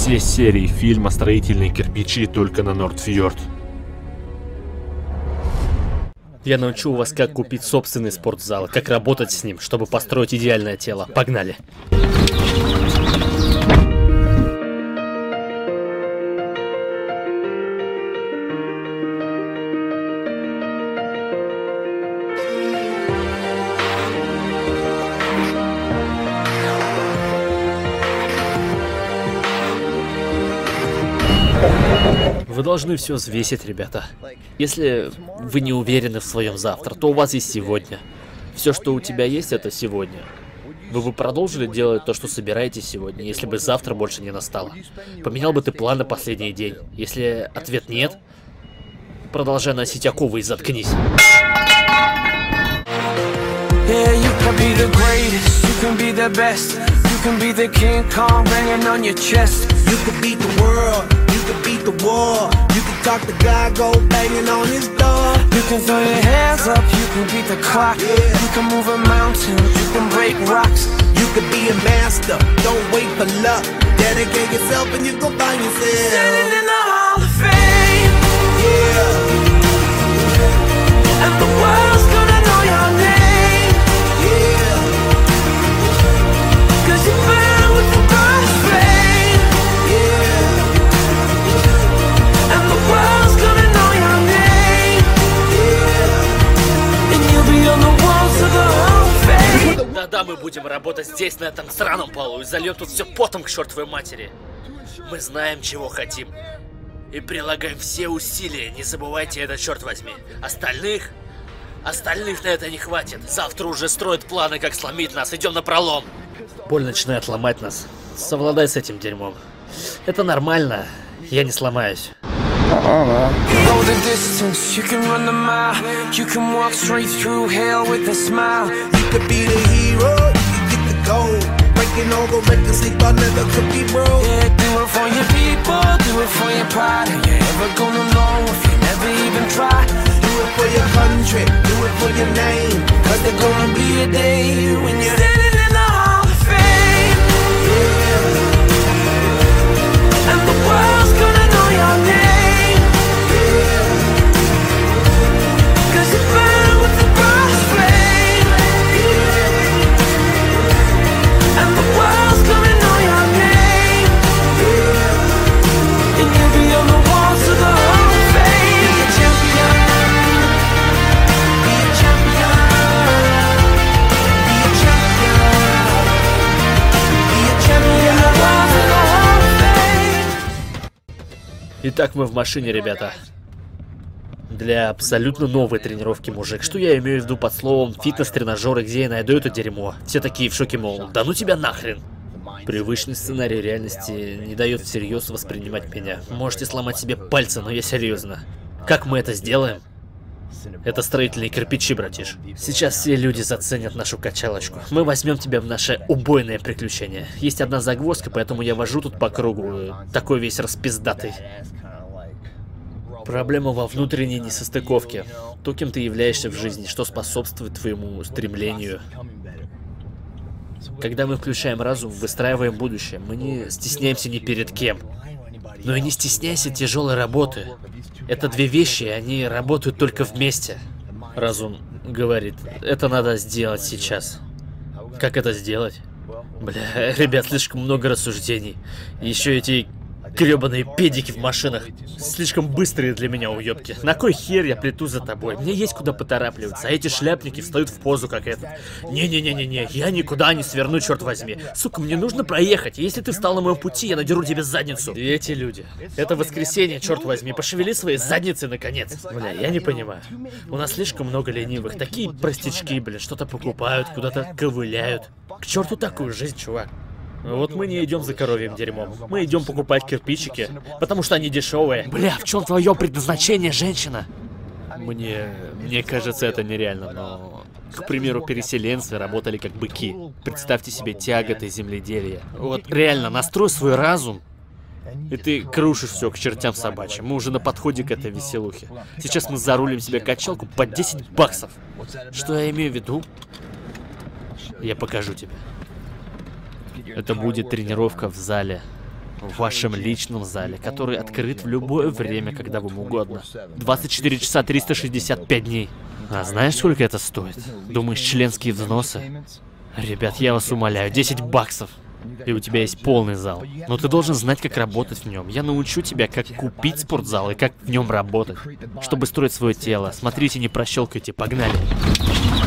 все серии фильма «Строительные кирпичи» только на Нордфьорд. Я научу вас, как купить собственный спортзал, как работать с ним, чтобы построить идеальное тело. Погнали! Вы должны все взвесить, ребята. Если вы не уверены в своем завтра, то у вас есть сегодня. Все, что у тебя есть, это сегодня. Вы бы продолжили делать то, что собираетесь сегодня, если бы завтра больше не настало? Поменял бы ты план на последний день? Если ответ нет, продолжай носить оковы и заткнись. Beat the wall. You can talk to God, go banging on his door. You can throw your hands up, you can beat the clock. You can move a mountain, you can break rocks. You can be a master, don't wait for luck. Dedicate yourself and you gon' find yourself standing in the Hall of Fame. Yeah. And the world's gonna know your name. Yeah. 'Cause you burn with the brightest flame. Yeah. And the world's gonna know your name. Yeah. And you'll be on the walls of the Hall of Fame. Да-да, мы будем работать здесь, на этом сраном полу, и зальем тут все потом к чертовой матери. Мы знаем, чего хотим. И прилагаем все усилия, не забывайте это, черт возьми. Остальных на это не хватит. Завтра уже строят планы, как сломить нас. Идем на пролом. Боль начинает ломать нас. Совладай с этим дерьмом. Это нормально. Я не сломаюсь. Go the distance, you can run the mile. You can walk straight through hell with a smile. You could be the hero, you can get the gold. Breaking all the records, sleep I never could be broke. Yeah, do it for your people, do it for your pride. Are you ever gonna know if you never even try? Do it for your country, do it for your name. 'Cause there's gonna be a day when you're standing in the Hall of Fame. Yeah. And the world's gonna know your name. Итак, мы в машине, ребята. Для абсолютно новой тренировки, мужик. Что я имею в виду под словом фитнес-тренажеры, где я найду это дерьмо? Все такие в шоке, мол, да ну тебя нахрен. Привычный сценарий реальности не дает всерьез воспринимать меня. Можете сломать себе пальцы, но я серьезно. Как мы это сделаем? Это строительные кирпичи, братиш. Сейчас все люди заценят нашу качалочку. Мы возьмем тебя в наше убойное приключение. Есть одна загвоздка, поэтому я вожу тут по кругу. Такой весь распиздатый. Проблема во внутренней несостыковке. То, кем ты являешься в жизни, что способствует твоему стремлению. Когда мы включаем разум, выстраиваем будущее, мы не стесняемся ни перед кем. Но и не стесняйся тяжелой работы. Это две вещи, они работают только вместе. Разум говорит, это надо сделать сейчас. Как это сделать? Бля, ребят, слишком много рассуждений. Еще эти гребаные педики в машинах. Слишком быстрые для меня уебки. На кой хер я плету за тобой? Мне есть куда поторапливаться, а эти шляпники встают в позу, как этот. Не-не-не-не-не, я никуда не сверну, черт возьми. Сука, мне нужно проехать. Если ты встал на моем пути, я надеру тебе задницу. И эти люди. Это воскресенье, черт возьми. Пошевели свои задницы, наконец. Бля, я не понимаю. У нас слишком много ленивых. Такие простячки, блин, что-то покупают, куда-то ковыляют. К черту такую жизнь, чувак. Вот мы не идем за коровьим дерьмом. Мы идем покупать кирпичики, потому что они дешевые. Бля, в чем твое предназначение, женщина? Мне кажется, это нереально, но... К примеру, переселенцы работали как быки. Представьте себе тяготы земледелия. Вот реально, настрой свой разум, и ты крушишь все к чертям собачьим. Мы уже на подходе к этой веселухе. Сейчас мы зарулим себе качалку по 10 баксов. Что я имею в виду? Я покажу тебе. Это будет тренировка в зале. В вашем личном зале, который открыт в любое время, когда вам угодно. 24 часа 365 дней. А знаешь, сколько это стоит? Думаешь, членские взносы? Ребят, я вас умоляю, 10 баксов. И у тебя есть полный зал. Но ты должен знать, как работать в нем. Я научу тебя, как купить спортзал и как в нем работать. Чтобы строить свое тело. Смотрите, не прощелкайте, погнали.